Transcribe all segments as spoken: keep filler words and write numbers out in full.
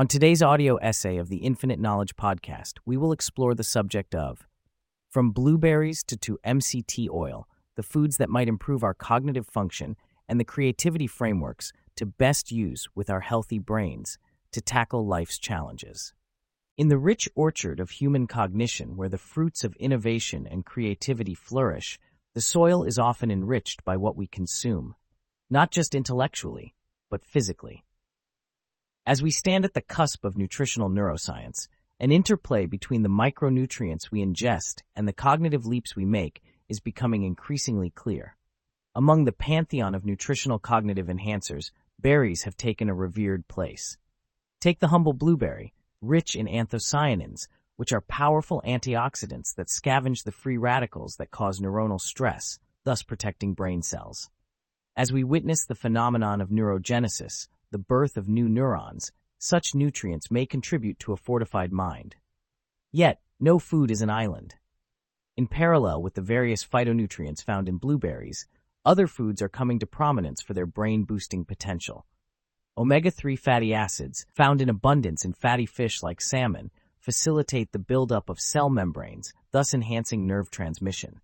On today's audio essay of the Infinite Knowledge Podcast, we will explore the subject of from blueberries to, to M C T oil, the foods that might improve our cognitive function and the creativity frameworks to best use with our healthy brains to tackle life's challenges. In the rich orchard of human cognition, where the fruits of innovation and creativity flourish, the soil is often enriched by what we consume, not just intellectually, but physically. As we stand at the cusp of nutritional neuroscience, an interplay between the micronutrients we ingest and the cognitive leaps we make is becoming increasingly clear. Among the pantheon of nutritional cognitive enhancers, berries have taken a revered place. Take the humble blueberry, rich in anthocyanins, which are powerful antioxidants that scavenge the free radicals that cause neuronal stress, thus protecting brain cells. As we witness the phenomenon of neurogenesis, the birth of new neurons, such nutrients may contribute to a fortified mind. Yet, no food is an island. In parallel with the various phytonutrients found in blueberries, other foods are coming to prominence for their brain-boosting potential. omega three fatty acids, found in abundance in fatty fish like salmon, facilitate the buildup of cell membranes, thus enhancing nerve transmission.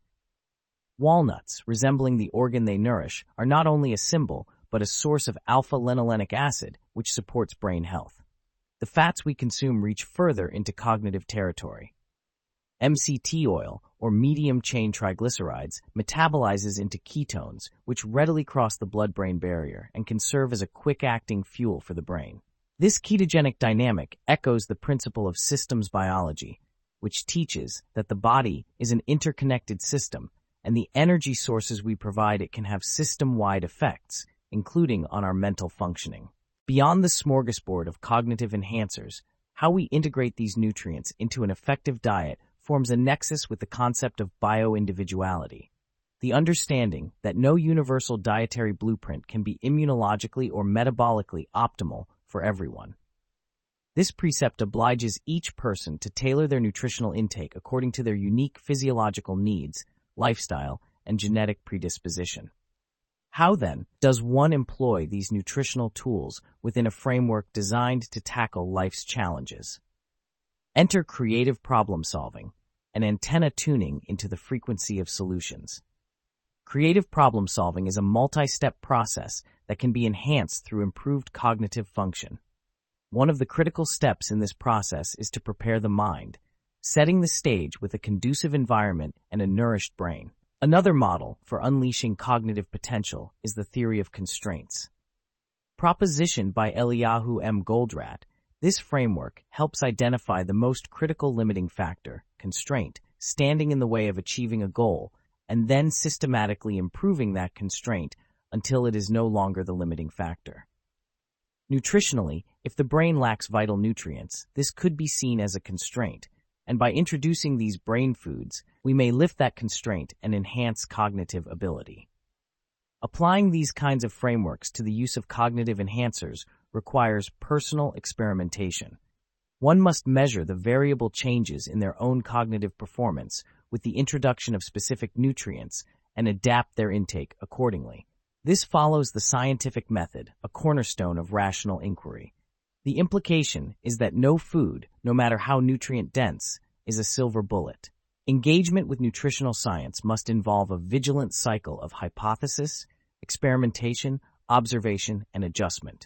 Walnuts, resembling the organ they nourish, are not only a symbol, but a source of alpha-linolenic acid, which supports brain health. The fats we consume reach further into cognitive territory. M C T oil, or medium-chain triglycerides, metabolizes into ketones, which readily cross the blood-brain barrier and can serve as a quick-acting fuel for the brain. This ketogenic dynamic echoes the principle of systems biology, which teaches that the body is an interconnected system, and the energy sources we provide it can have system-wide effects, including on our mental functioning. Beyond the smorgasbord of cognitive enhancers, how we integrate these nutrients into an effective diet forms a nexus with the concept of bio-individuality, the understanding that no universal dietary blueprint can be immunologically or metabolically optimal for everyone. This precept obliges each person to tailor their nutritional intake according to their unique physiological needs, lifestyle, and genetic predisposition. How, then, does one employ these nutritional tools within a framework designed to tackle life's challenges? Enter creative problem-solving, an antenna tuning into the frequency of solutions. Creative problem-solving is a multi-step process that can be enhanced through improved cognitive function. One of the critical steps in this process is to prepare the mind, setting the stage with a conducive environment and a nourished brain. Another model for unleashing cognitive potential is the theory of constraints. Propositioned by Eliyahu M. Goldratt, this framework helps identify the most critical limiting factor, constraint, standing in the way of achieving a goal, and then systematically improving that constraint until it is no longer the limiting factor. Nutritionally, if the brain lacks vital nutrients, this could be seen as a constraint, and by introducing these brain foods, we may lift that constraint and enhance cognitive ability. Applying these kinds of frameworks to the use of cognitive enhancers requires personal experimentation. One must measure the variable changes in their own cognitive performance with the introduction of specific nutrients and adapt their intake accordingly. This follows the scientific method, a cornerstone of rational inquiry. The implication is that no food, no matter how nutrient-dense, is a silver bullet. Engagement with nutritional science must involve a vigilant cycle of hypothesis, experimentation, observation, and adjustment.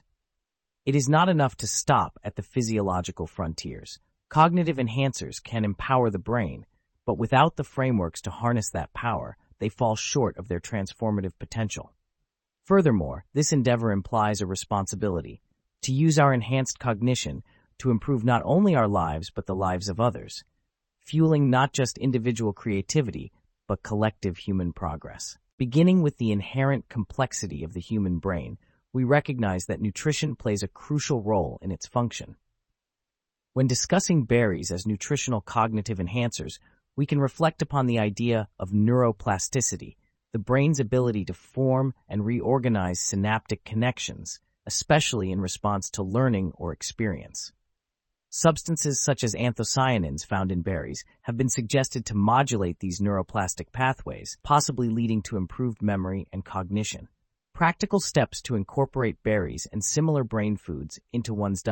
It is not enough to stop at the physiological frontiers. Cognitive enhancers can empower the brain, but without the frameworks to harness that power, they fall short of their transformative potential. Furthermore, this endeavor implies a responsibility to use our enhanced cognition to improve not only our lives but the lives of others, fueling not just individual creativity but collective human progress. Beginning with the inherent complexity of the human brain, we recognize that nutrition plays a crucial role in its function. When discussing berries as nutritional cognitive enhancers, we can reflect upon the idea of neuroplasticity, the brain's ability to form and reorganize synaptic connections, especially in response to learning or experience. Substances such as anthocyanins found in berries have been suggested to modulate these neuroplastic pathways, possibly leading to improved memory and cognition. Practical steps to incorporate berries and similar brain foods into one's diet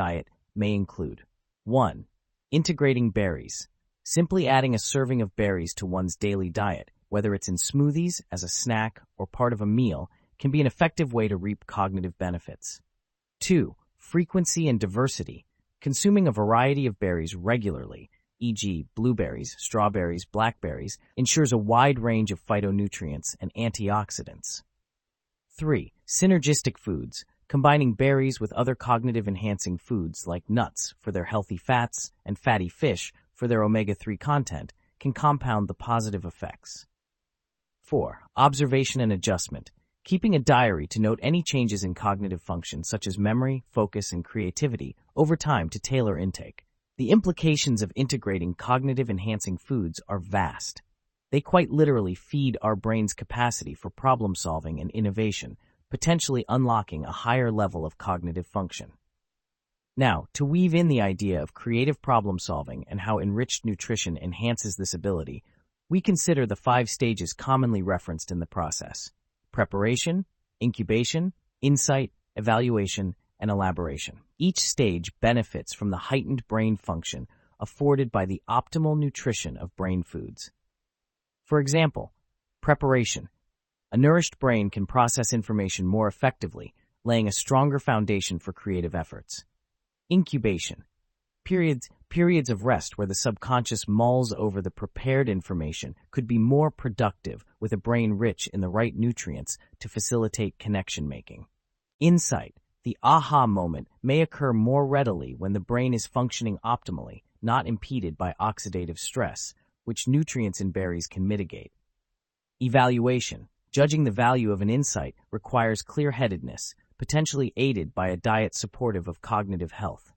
may include one. Integrating berries. Simply adding a serving of berries to one's daily diet, whether it's in smoothies, as a snack, or part of a meal, can be an effective way to reap cognitive benefits. two. Frequency and diversity. Consuming a variety of berries regularly, for example blueberries, strawberries, blackberries, ensures a wide range of phytonutrients and antioxidants. three. Synergistic foods. Combining berries with other cognitive-enhancing foods like nuts for their healthy fats and fatty fish for their omega three content can compound the positive effects. four. Observation and adjustment. Keeping a diary to note any changes in cognitive function such as memory, focus, and creativity over time to tailor intake. The implications of integrating cognitive-enhancing foods are vast. They quite literally feed our brain's capacity for problem-solving and innovation, potentially unlocking a higher level of cognitive function. Now, to weave in the idea of creative problem-solving and how enriched nutrition enhances this ability, we consider the five stages commonly referenced in the process: preparation, incubation, insight, evaluation, and elaboration. Each stage benefits from the heightened brain function afforded by the optimal nutrition of brain foods. For example, preparation. A nourished brain can process information more effectively, laying a stronger foundation for creative efforts. Incubation. Periods, periods of rest where the subconscious mulls over the prepared information could be more productive with a brain rich in the right nutrients to facilitate connection making. Insight. The aha moment may occur more readily when the brain is functioning optimally, not impeded by oxidative stress, which nutrients in berries can mitigate. Evaluation. Judging the value of an insight requires clear-headedness, potentially aided by a diet supportive of cognitive health.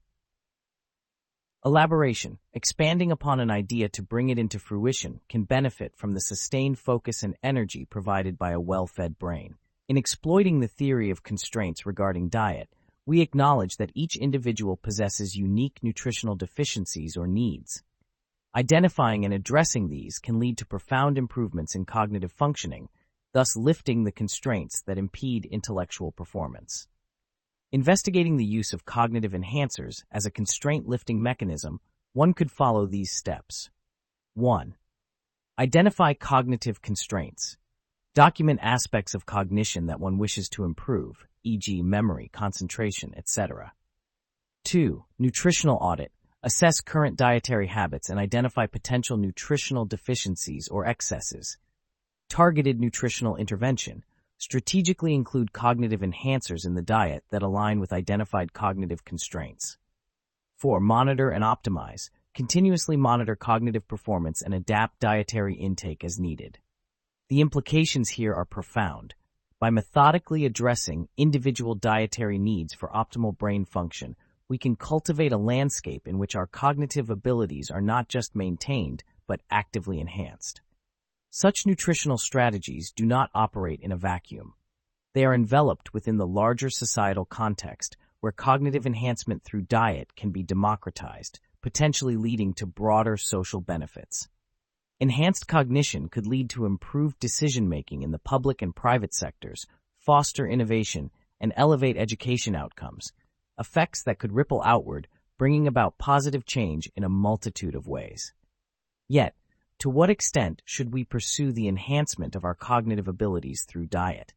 Elaboration. Expanding upon an idea to bring it into fruition can benefit from the sustained focus and energy provided by a well-fed brain. In exploiting the theory of constraints regarding diet, we acknowledge that each individual possesses unique nutritional deficiencies or needs. Identifying and addressing these can lead to profound improvements in cognitive functioning, thus lifting the constraints that impede intellectual performance. Investigating the use of cognitive enhancers as a constraint-lifting mechanism, one could follow these steps. one. Identify cognitive constraints. Document aspects of cognition that one wishes to improve, for example memory, concentration, et cetera. two. Nutritional audit. Assess current dietary habits and identify potential nutritional deficiencies or excesses. Targeted nutritional intervention. Strategically include cognitive enhancers in the diet that align with identified cognitive constraints. four. Monitor and optimize. Continuously monitor cognitive performance and adapt dietary intake as needed. The implications here are profound. By methodically addressing individual dietary needs for optimal brain function, we can cultivate a landscape in which our cognitive abilities are not just maintained, but actively enhanced. Such nutritional strategies do not operate in a vacuum. They are enveloped within the larger societal context where cognitive enhancement through diet can be democratized, potentially leading to broader social benefits. Enhanced cognition could lead to improved decision-making in the public and private sectors, foster innovation, and elevate education outcomes, effects that could ripple outward, bringing about positive change in a multitude of ways. Yet, to what extent should we pursue the enhancement of our cognitive abilities through diet?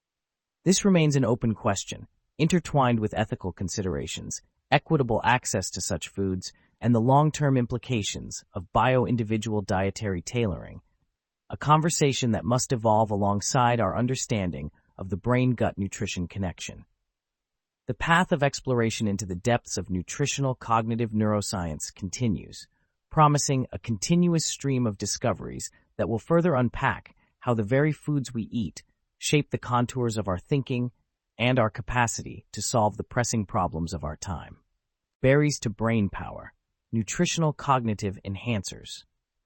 This remains an open question, intertwined with ethical considerations, equitable access to such foods, and the long-term implications of bio-individual dietary tailoring, a conversation that must evolve alongside our understanding of the brain-gut nutrition connection. The path of exploration into the depths of nutritional cognitive neuroscience continues, promising a continuous stream of discoveries that will further unpack how the very foods we eat shape the contours of our thinking and our capacity to solve the pressing problems of our time. Berries to brain power, nutritional cognitive enhancers.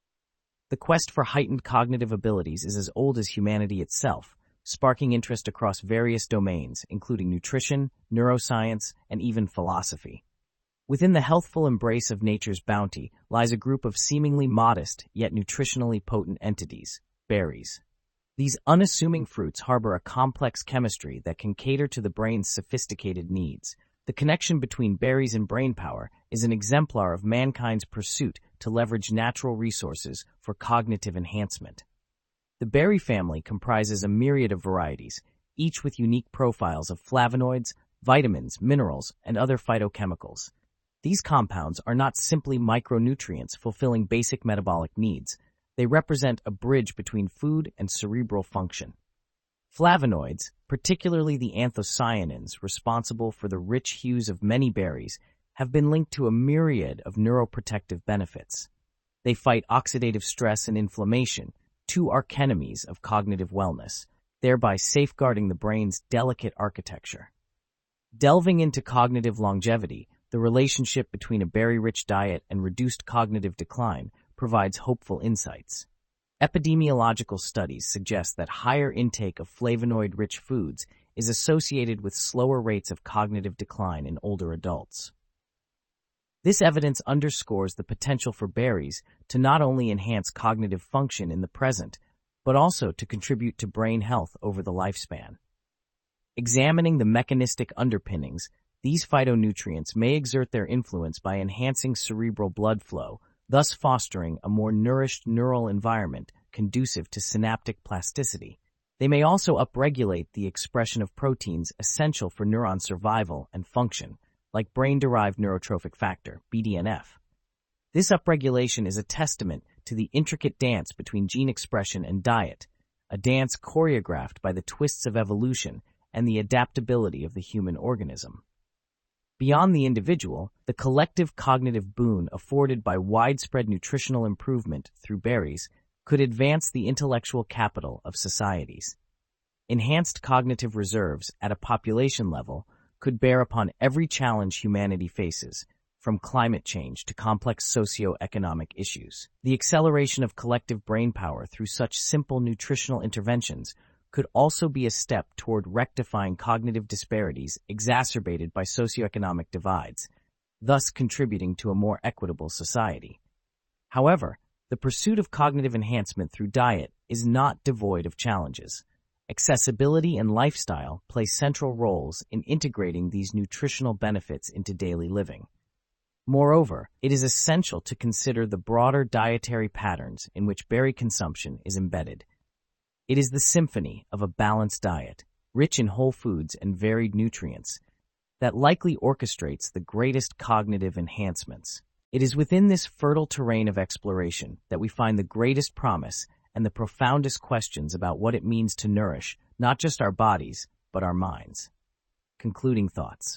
The quest for heightened cognitive abilities is as old as humanity itself, sparking interest across various domains, including nutrition, neuroscience, and even philosophy. Within the healthful embrace of nature's bounty lies a group of seemingly modest yet nutritionally potent entities, berries. These unassuming fruits harbor a complex chemistry that can cater to the brain's sophisticated needs, The connection between berries and brain power is an exemplar of mankind's pursuit to leverage natural resources for cognitive enhancement. The berry family comprises a myriad of varieties, each with unique profiles of flavonoids, vitamins, minerals, and other phytochemicals. These compounds are not simply micronutrients fulfilling basic metabolic needs. They represent a bridge between food and cerebral function. Flavonoids, particularly the anthocyanins responsible for the rich hues of many berries, have been linked to a myriad of neuroprotective benefits. They fight oxidative stress and inflammation, two archenemies of cognitive wellness, thereby safeguarding the brain's delicate architecture. Delving into cognitive longevity, the relationship between a berry-rich diet and reduced cognitive decline provides hopeful insights. Epidemiological studies suggest that higher intake of flavonoid-rich foods is associated with slower rates of cognitive decline in older adults. This evidence underscores the potential for berries to not only enhance cognitive function in the present, but also to contribute to brain health over the lifespan. Examining the mechanistic underpinnings, these phytonutrients may exert their influence by enhancing cerebral blood flow, thus fostering a more nourished neural environment conducive to synaptic plasticity. They may also upregulate the expression of proteins essential for neuron survival and function, like brain-derived neurotrophic factor, B D N F. This upregulation is a testament to the intricate dance between gene expression and diet, a dance choreographed by the twists of evolution and the adaptability of the human organism. Beyond the individual, the collective cognitive boon afforded by widespread nutritional improvement through berries could advance the intellectual capital of societies. Enhanced cognitive reserves at a population level could bear upon every challenge humanity faces, from climate change to complex socio-economic issues. The acceleration of collective brain power through such simple nutritional interventions could also be a step toward rectifying cognitive disparities exacerbated by socioeconomic divides, thus contributing to a more equitable society. However, the pursuit of cognitive enhancement through diet is not devoid of challenges. Accessibility and lifestyle play central roles in integrating these nutritional benefits into daily living. Moreover, it is essential to consider the broader dietary patterns in which berry consumption is embedded. It is the symphony of a balanced diet, rich in whole foods and varied nutrients, that likely orchestrates the greatest cognitive enhancements. It is within this fertile terrain of exploration that we find the greatest promise and the profoundest questions about what it means to nourish not just our bodies, but our minds. Concluding thoughts.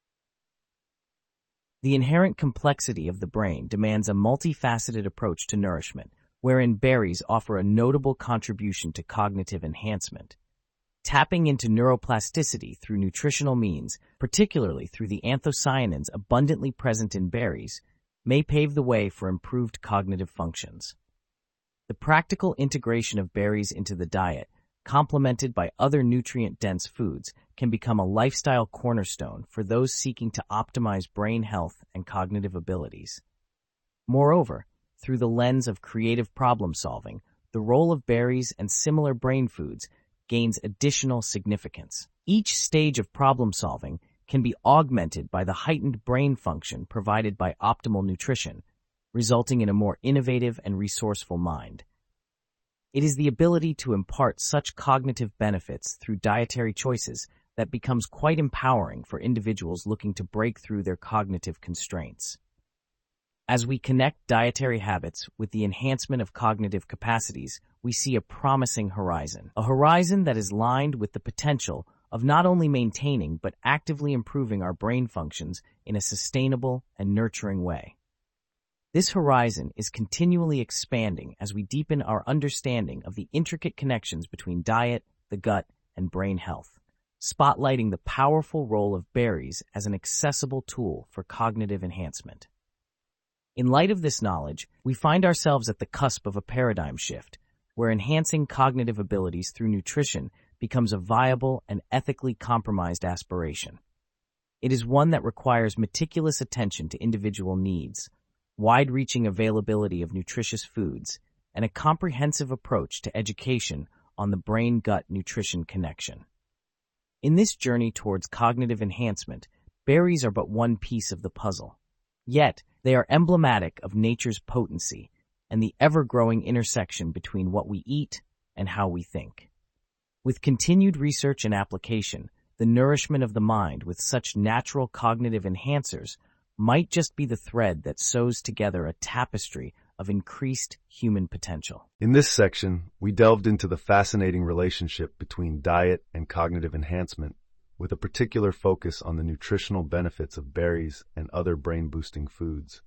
The inherent complexity of the brain demands a multifaceted approach to nourishment, wherein berries offer a notable contribution to cognitive enhancement. Tapping into neuroplasticity through nutritional means, particularly through the anthocyanins abundantly present in berries, may pave the way for improved cognitive functions. The practical integration of berries into the diet, complemented by other nutrient-dense foods, can become a lifestyle cornerstone for those seeking to optimize brain health and cognitive abilities. Moreover, through the lens of creative problem-solving, the role of berries and similar brain foods gains additional significance. Each stage of problem-solving can be augmented by the heightened brain function provided by optimal nutrition, resulting in a more innovative and resourceful mind. It is the ability to impart such cognitive benefits through dietary choices that becomes quite empowering for individuals looking to break through their cognitive constraints. As we connect dietary habits with the enhancement of cognitive capacities, we see a promising horizon, a horizon that is lined with the potential of not only maintaining but actively improving our brain functions in a sustainable and nurturing way. This horizon is continually expanding as we deepen our understanding of the intricate connections between diet, the gut, and brain health, spotlighting the powerful role of berries as an accessible tool for cognitive enhancement. In light of this knowledge, we find ourselves at the cusp of a paradigm shift, where enhancing cognitive abilities through nutrition becomes a viable and ethically compromised aspiration. It is one that requires meticulous attention to individual needs, wide-reaching availability of nutritious foods, and a comprehensive approach to education on the brain-gut nutrition connection. In this journey towards cognitive enhancement, Berries are but one piece of the puzzle. Yet, they are emblematic of nature's potency and the ever-growing intersection between what we eat and how we think. With continued research and application, the nourishment of the mind with such natural cognitive enhancers might just be the thread that sews together a tapestry of increased human potential. In this section, we delved into the fascinating relationship between diet and cognitive enhancement, with a particular focus on the nutritional benefits of berries and other brain-boosting foods.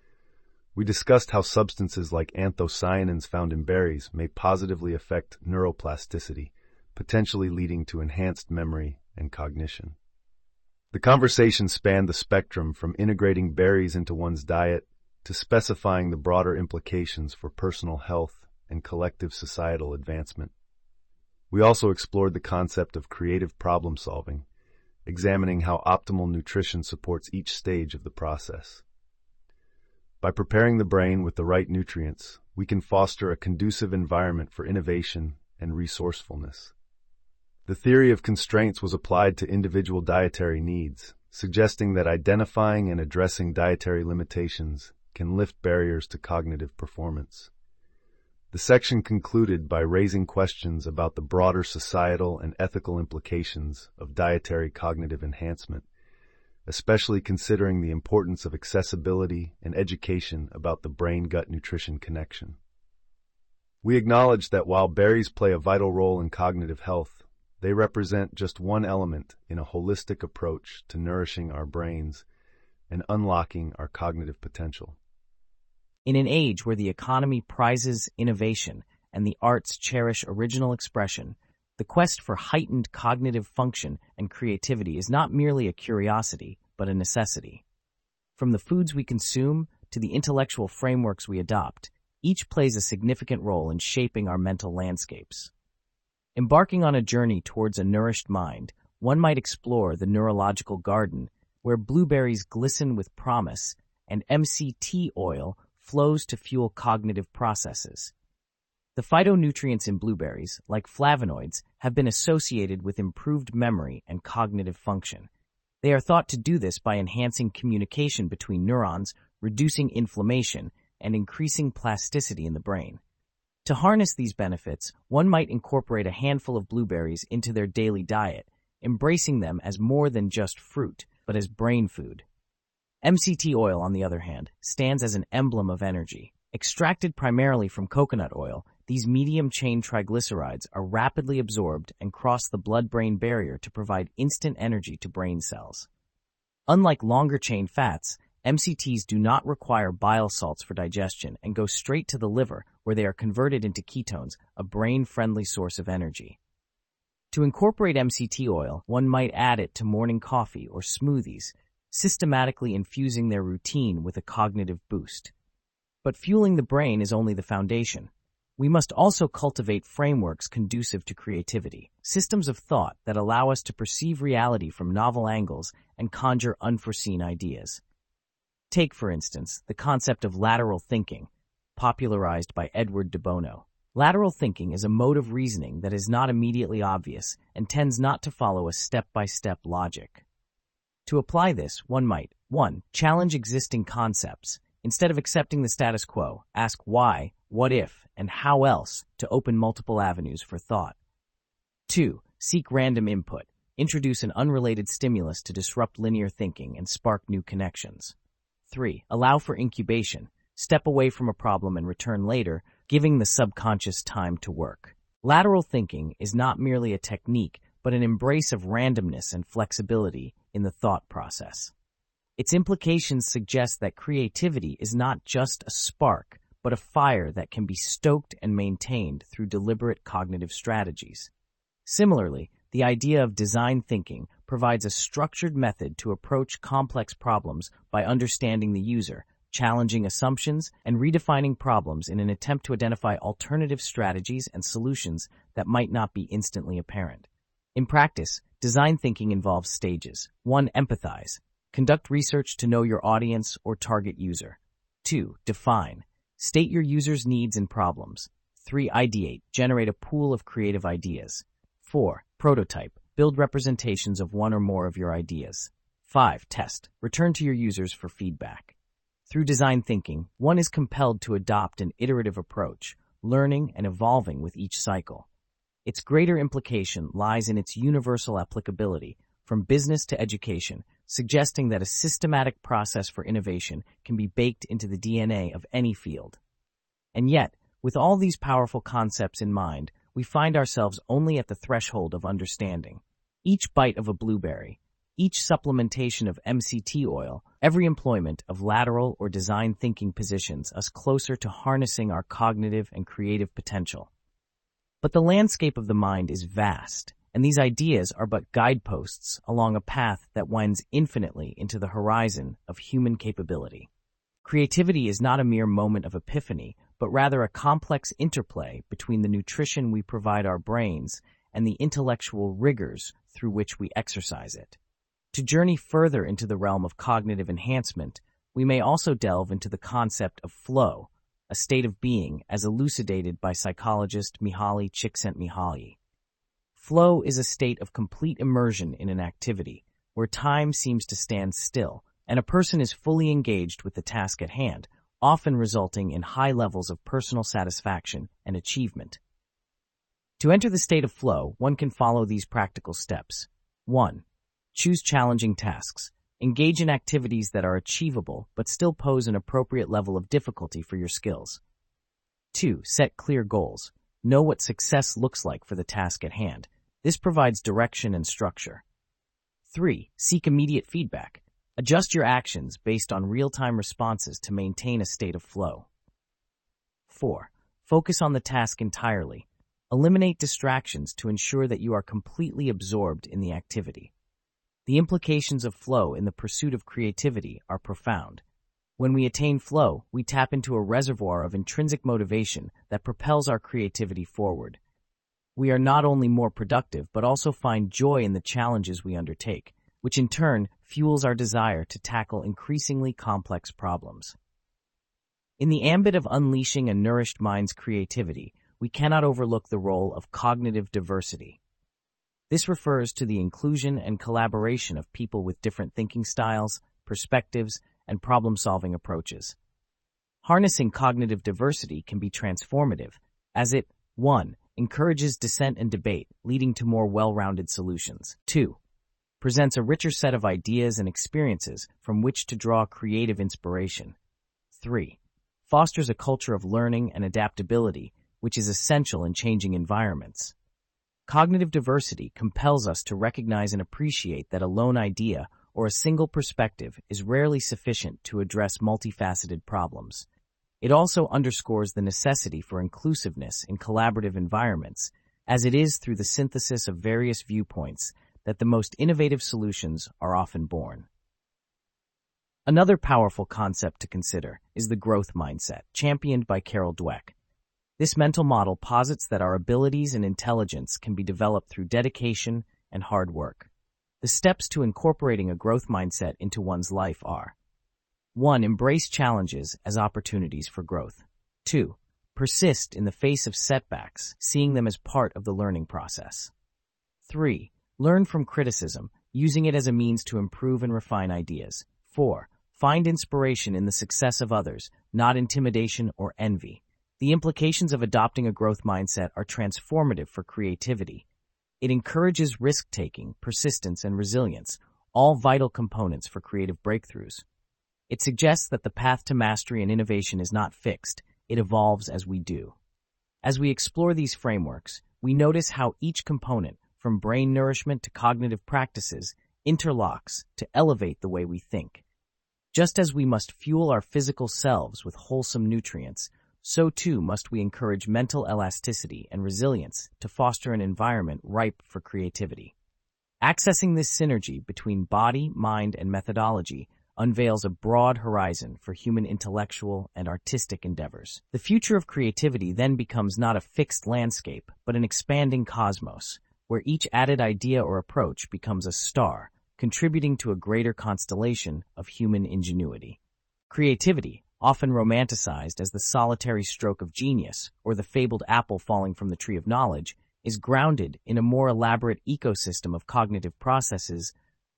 We discussed how substances like anthocyanins found in berries may positively affect neuroplasticity, potentially leading to enhanced memory and cognition. The conversation spanned the spectrum from integrating berries into one's diet to specifying the broader implications for personal health and collective societal advancement. We also explored the concept of creative problem solving, examining how optimal nutrition supports each stage of the process. By preparing the brain with the right nutrients, we can foster a conducive environment for innovation and resourcefulness. The theory of constraints was applied to individual dietary needs, suggesting that identifying and addressing dietary limitations can lift barriers to cognitive performance. The section concluded by raising questions about the broader societal and ethical implications of dietary cognitive enhancement, especially considering the importance of accessibility and education about the brain-gut nutrition connection. We acknowledge that while berries play a vital role in cognitive health, they represent just one element in a holistic approach to nourishing our brains and unlocking our cognitive potential. In an age where the economy prizes innovation and the arts cherish original expression, the quest for heightened cognitive function and creativity is not merely a curiosity, but a necessity. From the foods we consume to the intellectual frameworks we adopt, each plays a significant role in shaping our mental landscapes. Embarking on a journey towards a nourished mind, one might explore the neurological garden, where blueberries glisten with promise and M C T oil flows to fuel cognitive processes. The phytonutrients in blueberries, like flavonoids, have been associated with improved memory and cognitive function. They are thought to do this by enhancing communication between neurons, reducing inflammation, and increasing plasticity in the brain. To harness these benefits, one might incorporate a handful of blueberries into their daily diet, embracing them as more than just fruit, but as brain food. M C T oil, on the other hand, stands as an emblem of energy. Extracted primarily from coconut oil, these medium-chain triglycerides are rapidly absorbed and cross the blood-brain barrier to provide instant energy to brain cells. Unlike longer-chain fats, M C Ts do not require bile salts for digestion and go straight to the liver, where they are converted into ketones, a brain-friendly source of energy. To incorporate M C T oil, one might add it to morning coffee or smoothies, systematically infusing their routine with a cognitive boost. But fueling the brain is only the foundation. We must also cultivate frameworks conducive to creativity, systems of thought that allow us to perceive reality from novel angles and conjure unforeseen ideas. Take, for instance, the concept of lateral thinking, popularized by Edward de Bono. Lateral thinking is a mode of reasoning that is not immediately obvious and tends not to follow a step-by-step logic. To apply this, one might, one challenge existing concepts. Instead of accepting the status quo, ask why, what if, and how else to open multiple avenues for thought. two Seek random input. Introduce an unrelated stimulus to disrupt linear thinking and spark new connections. three Allow for incubation. Step away from a problem and return later, giving the subconscious time to work. Lateral thinking is not merely a technique, but an embrace of randomness and flexibility in the thought process. Its implications suggest that creativity is not just a spark, but a fire that can be stoked and maintained through deliberate cognitive strategies. Similarly, the idea of design thinking provides a structured method to approach complex problems by understanding the user, challenging assumptions, and redefining problems in an attempt to identify alternative strategies and solutions that might not be instantly apparent. In practice, design thinking involves stages. one Empathize. Conduct research to know your audience or target user. two Define. State your user's needs and problems. three Ideate. Generate a pool of creative ideas. four Prototype. Build representations of one or more of your ideas. five. Test. Return to your users for feedback. Through design thinking, one is compelled to adopt an iterative approach, learning and evolving with each cycle. Its greater implication lies in its universal applicability, from business to education, suggesting that a systematic process for innovation can be baked into the D N A of any field. And yet, with all these powerful concepts in mind, we find ourselves only at the threshold of understanding. Each bite of a blueberry, each supplementation of M C T oil, every employment of lateral or design thinking positions us closer to harnessing our cognitive and creative potential. But the landscape of the mind is vast, and these ideas are but guideposts along a path that winds infinitely into the horizon of human capability. Creativity is not a mere moment of epiphany, but rather a complex interplay between the nutrition we provide our brains and the intellectual rigors through which we exercise it. To journey further into the realm of cognitive enhancement, we may also delve into the concept of flow, a state of being as elucidated by psychologist Mihaly Csikszentmihalyi. Flow is a state of complete immersion in an activity, where time seems to stand still, and a person is fully engaged with the task at hand, often resulting in high levels of personal satisfaction and achievement. To enter the state of flow, one can follow these practical steps. one. Choose challenging tasks. Engage in activities that are achievable but still pose an appropriate level of difficulty for your skills. two. Set clear goals. Know what success looks like for the task at hand. This provides direction and structure. three. Seek immediate feedback. Adjust your actions based on real-time responses to maintain a state of flow. four. Focus on the task entirely. Eliminate distractions to ensure that you are completely absorbed in the activity. The implications of flow in the pursuit of creativity are profound. When we attain flow, we tap into a reservoir of intrinsic motivation that propels our creativity forward. We are not only more productive, but also find joy in the challenges we undertake, which in turn fuels our desire to tackle increasingly complex problems. In the ambit of unleashing a nourished mind's creativity, we cannot overlook the role of cognitive diversity. This refers to the inclusion and collaboration of people with different thinking styles, perspectives, and problem-solving approaches. Harnessing cognitive diversity can be transformative, as it, one. Encourages dissent and debate, leading to more well-rounded solutions. two. Presents a richer set of ideas and experiences from which to draw creative inspiration. three. Fosters a culture of learning and adaptability, which is essential in changing environments. Cognitive diversity compels us to recognize and appreciate that a lone idea or a single perspective is rarely sufficient to address multifaceted problems. It also underscores the necessity for inclusiveness in collaborative environments, as it is through the synthesis of various viewpoints that the most innovative solutions are often born. Another powerful concept to consider is the growth mindset, championed by Carol Dweck. This mental model posits that our abilities and intelligence can be developed through dedication and hard work. The steps to incorporating a growth mindset into one's life are: one. Embrace challenges as opportunities for growth. two. Persist in the face of setbacks, seeing them as part of the learning process. three. Learn from criticism, using it as a means to improve and refine ideas. four. Find inspiration in the success of others, not intimidation or envy. The implications of adopting a growth mindset are transformative for creativity. It encourages risk-taking, persistence, and resilience, all vital components for creative breakthroughs. It suggests that the path to mastery and innovation is not fixed, it evolves as we do. As we explore these frameworks, we notice how each component, from brain nourishment to cognitive practices, interlocks to elevate the way we think. Just as we must fuel our physical selves with wholesome nutrients, so too must we encourage mental elasticity and resilience to foster an environment ripe for creativity. Accessing this synergy between body, mind, and methodology unveils a broad horizon for human intellectual and artistic endeavors. The future of creativity then becomes not a fixed landscape, but an expanding cosmos, where each added idea or approach becomes a star, contributing to a greater constellation of human ingenuity. Creativity, often romanticized as the solitary stroke of genius or the fabled apple falling from the tree of knowledge, is grounded in a more elaborate ecosystem of cognitive processes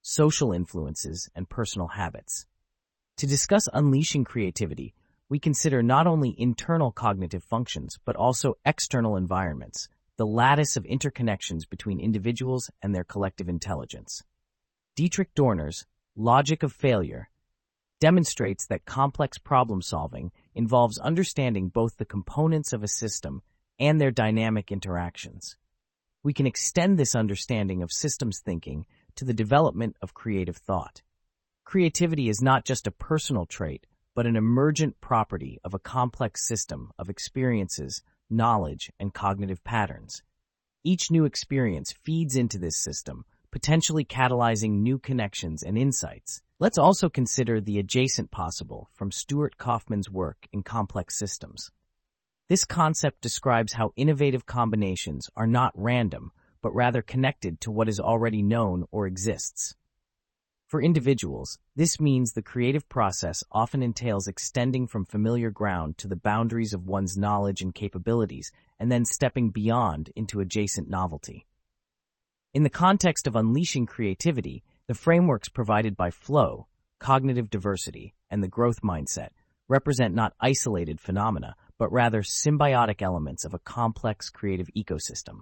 social influences, and personal habits. To discuss unleashing creativity, we consider not only internal cognitive functions, but also external environments, the lattice of interconnections between individuals and their collective intelligence. Dietrich Dorner's Logic of Failure demonstrates that complex problem-solving involves understanding both the components of a system and their dynamic interactions. We can extend this understanding of systems thinking to the development of creative thought. Creativity is not just a personal trait, but an emergent property of a complex system of experiences, knowledge, and cognitive patterns. Each new experience feeds into this system, potentially catalyzing new connections and insights. Let's also consider the adjacent possible from Stuart Kauffman's work in complex systems. This concept describes how innovative combinations are not random, but rather connected to what is already known or exists. For individuals, this means the creative process often entails extending from familiar ground to the boundaries of one's knowledge and capabilities, and then stepping beyond into adjacent novelty. In the context of unleashing creativity, the frameworks provided by flow, cognitive diversity, and the growth mindset represent not isolated phenomena, but rather symbiotic elements of a complex creative ecosystem.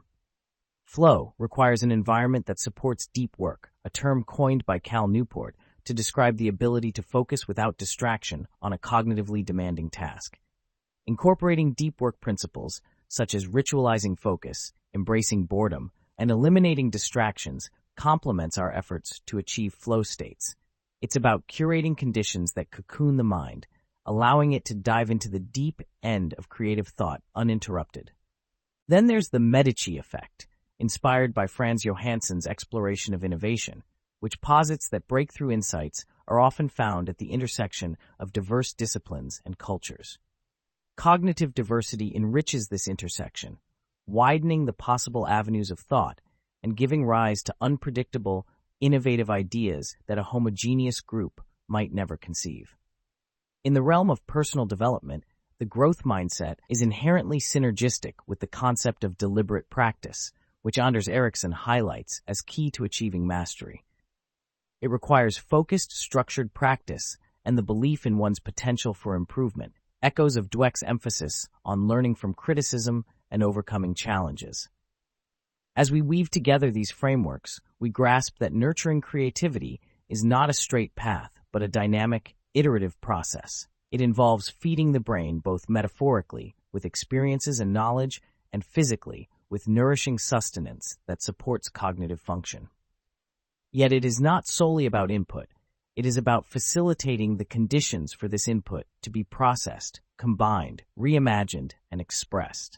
Flow requires an environment that supports deep work, a term coined by Cal Newport to describe the ability to focus without distraction on a cognitively demanding task. Incorporating deep work principles, such as ritualizing focus, embracing boredom, and eliminating distractions, complements our efforts to achieve flow states. It's about curating conditions that cocoon the mind, allowing it to dive into the deep end of creative thought uninterrupted. Then there's the Medici effect, inspired by Franz Johansson's exploration of innovation, which posits that breakthrough insights are often found at the intersection of diverse disciplines and cultures. Cognitive diversity enriches this intersection, widening the possible avenues of thought and giving rise to unpredictable, innovative ideas that a homogeneous group might never conceive. In the realm of personal development, the growth mindset is inherently synergistic with the concept of deliberate practice, which Anders Ericsson highlights as key to achieving mastery. It requires focused, structured practice and the belief in one's potential for improvement, echoes of Dweck's emphasis on learning from criticism and overcoming challenges. As we weave together these frameworks, we grasp that nurturing creativity is not a straight path, but a dynamic, iterative process. It involves feeding the brain both metaphorically, with experiences and knowledge, and physically, with nourishing sustenance that supports cognitive function. Yet it is not solely about input. It is about facilitating the conditions for this input to be processed, combined, reimagined, and expressed.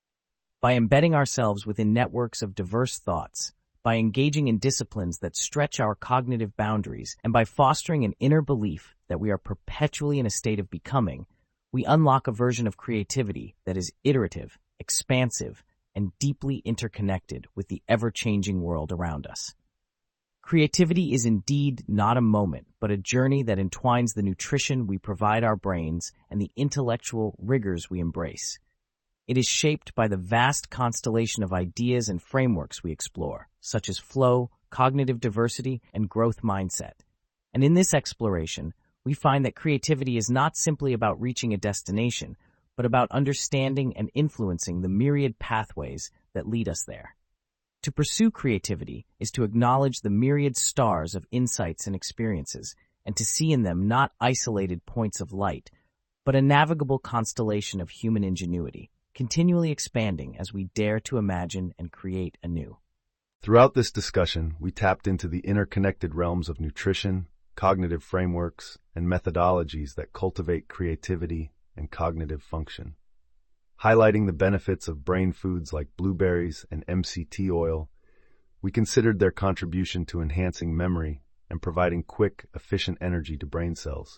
By embedding ourselves within networks of diverse thoughts, by engaging in disciplines that stretch our cognitive boundaries, and by fostering an inner belief that we are perpetually in a state of becoming, we unlock a version of creativity that is iterative, expansive, and deeply interconnected with the ever-changing world around us. Creativity is indeed not a moment, but a journey that entwines the nutrition we provide our brains and the intellectual rigors we embrace. It is shaped by the vast constellation of ideas and frameworks we explore, such as flow, cognitive diversity, and growth mindset. And in this exploration, we find that creativity is not simply about reaching a destination, but about understanding and influencing the myriad pathways that lead us there. To pursue creativity is to acknowledge the myriad stars of insights and experiences, and to see in them not isolated points of light, but a navigable constellation of human ingenuity, continually expanding as we dare to imagine and create anew. Throughout this discussion, we tapped into the interconnected realms of nutrition, cognitive frameworks, and methodologies that cultivate creativity and cognitive function. Highlighting the benefits of brain foods like blueberries and M C T oil, we considered their contribution to enhancing memory and providing quick, efficient energy to brain cells.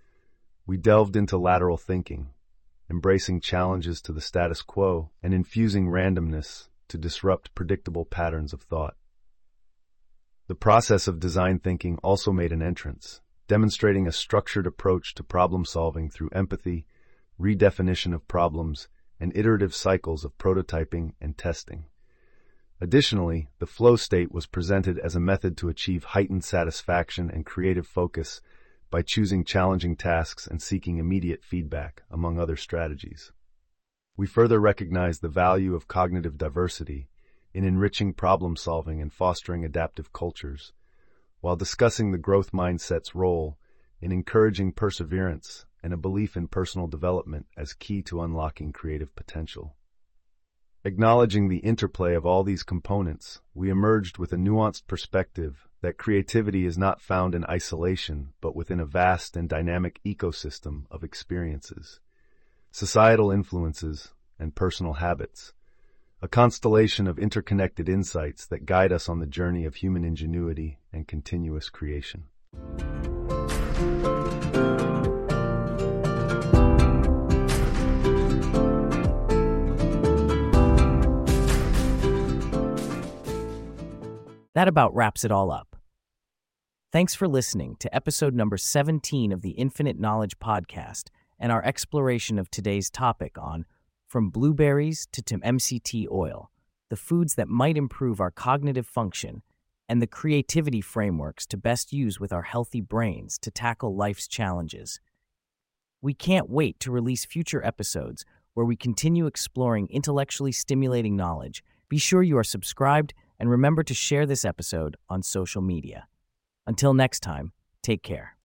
We delved into lateral thinking, embracing challenges to the status quo and infusing randomness to disrupt predictable patterns of thought. The process of design thinking also made an entrance, demonstrating a structured approach to problem-solving through empathy, redefinition of problems, and iterative cycles of prototyping and testing. Additionally, the flow state was presented as a method to achieve heightened satisfaction and creative focus by choosing challenging tasks and seeking immediate feedback, among other strategies. We further recognize the value of cognitive diversity in enriching problem-solving and fostering adaptive cultures, while discussing the growth mindset's role in encouraging perseverance and a belief in personal development as key to unlocking creative potential. Acknowledging the interplay of all these components, we emerged with a nuanced perspective that creativity is not found in isolation, but within a vast and dynamic ecosystem of experiences, societal influences, and personal habits, a constellation of interconnected insights that guide us on the journey of human ingenuity and continuous creation. That about wraps it all up. Thanks for listening to episode number seventeen of the Infinite Knowledge Podcast and our exploration of today's topic on From Blueberries to, to M C T Oil, the foods that might improve our cognitive function and the creativity frameworks to best use with our healthy brains to tackle life's challenges. We can't wait to release future episodes where we continue exploring intellectually stimulating knowledge. Be sure you are subscribed and remember to share this episode on social media. Until next time, take care.